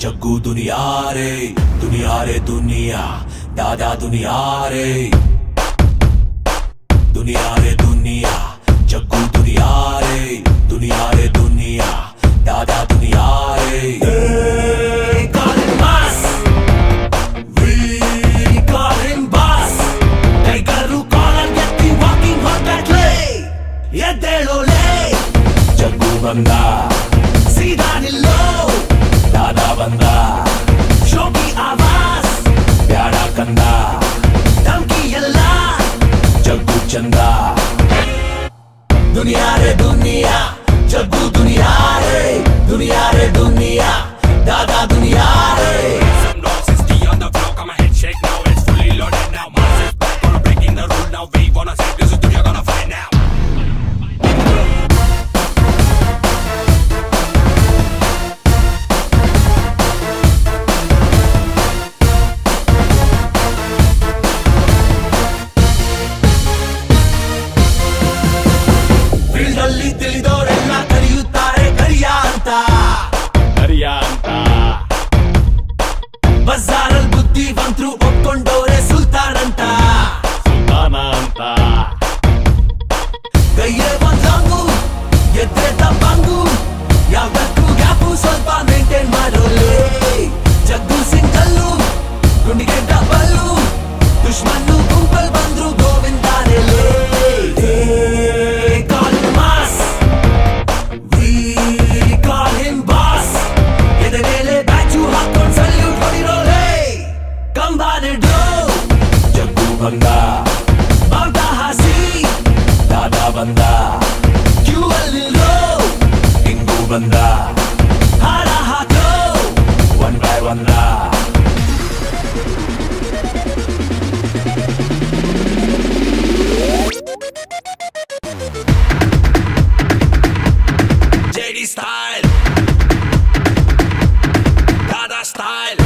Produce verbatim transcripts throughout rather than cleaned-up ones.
जग्गू दुनिया रे दुनिया रे दुनिया दादा दुनिया रे दुनिया रे दुनिया जग्गू दुनिया रे दुनिया रे दुनिया दादा दुनिया रे Hey, call him boss. We call him boss. Tiger who call and get the walking on that way. ಎದ್ದೇಳೋಲೆ ಜಗ್ಗು ಬಂದ ಸೀದಾ ನಿಲ್ಲೋ दादा बंदा शोकी आवाज प्यारा कंदा धमकी यल्ला जग्गू चंदा दुनिया रे दुनिया जग्गू दुनिया रे दुनिया रे दुनिया दादा दुनिया रे Some dogs is tea on the floor, come a head shake now, it's fully loaded now. Mars is back, gonna breaking the rule now. We wanna say this is dunya gonna find now. ಫೀಲ್ಡಲ್ಲಿ ತಿಳಿದವರೆಲ್ಲ ಕರೆಯುತ್ತಾರೆ ಕರಿಯ ಅಂತ ಕರಿಯ ಅಂತ ಬಜಾರಲ್ಲಿ ಬುದ್ಧಿವಂತರು ಒಪ್ಕೊಂಡವ್ರೆ ಸುಲ್ತಾನ್ ಅಂತ ಸುಲ್ತಾನ ಅಂತ ಕೈಯೇ ಒಂದ್ long ಎದ್ರೆ ತಪ್ಪಂಗು ಯಾವ್ದಕ್ಕೂ gap ಸ್ವಲ್ಪ ಮೇಂಟೈನ್ ಮಾಡೋಲೆ ಜಗ್ಗು ಸಿಂಗಲ್ಲು ಗುಂಡಿಗೆ ಡಬಲ್ಲು ದುಶ್ಮನ್ನು ಗುಂಪಲ್ ಬಂದ್ರು ಗೋವಿಂದಾನೆ ಬಂದ ಬಾವುಟ ಹಾಸಿ ದಾದಾ ಬಂದ ಕ್ಯೂ ಅಲ್ಲಿರೋ ಹಿಂಗೂ ಬಂದ ಹಾರ ಹಾಕೋ one by one JD style ದಾದಾ ಸ್ಟೈಲ್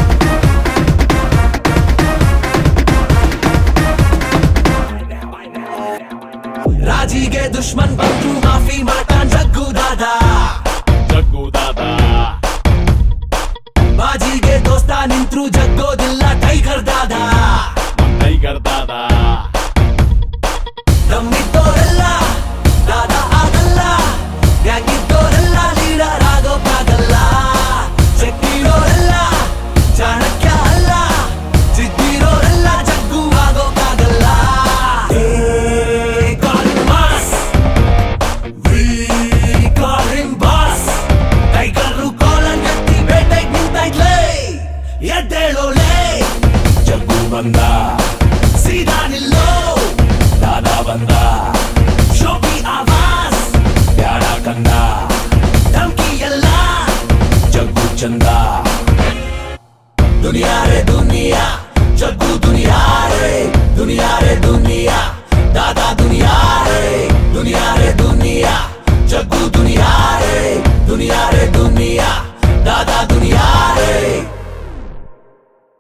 ರಾಜಿಗೆ ದುಶ್ಮನ್ ಬಂದ್ರು ಮಾಫಿ ಮಾಡ್ತಾನ್ ಜಗ್ಗು ದಾದಾ ಜಗ್ಗು ದಾದಾ ಬಾಜಿಗೆ ದೋಸ್ತ ನಿಂತ್ರು ಜಗ್ಗೋದಿಲ್ಲ ಟೈಗರ್ ದಾದಾ ಟೈಗರ್ ದಾದಾ ನಮ್ಮಿದ್ದೋರೆಲ್ಲ ದಾದಾ ಆಗಲ್ಲ ಗ್ಯಾಂಗಿದ್ದೋರೆಲ್ಲ ಲೀಡರ್ ಆಗೋಕ್ಕಾಗಲ್ಲ ಶಕ್ತಿರೋರೆಲ್ಲ ಚಾಣಕ್ಯ ಅಲ್ಲ ಜಿದ್ದಿರೋರೆಲ್ಲ ಜಗ್ಗು ಆಗೋಕ್ಕಾಗಲ್ಲ ಎದ್ದೇಳೋಲೆ ಜಗ್ಗು ಬಂದ ಸೀದಾ ನಿಲ್ಲೋ ದಾದಾ ಬಂದ ಶೋಕಿ ಆವಾಜ್ ಪ್ಯಾರ ಕಂದ ಧಮಕಿ ಎಲ್ಲ ಜಗ್ಗು ಚಂದ ದುನಿಯಾ ರೇ ದುನಿಯಾ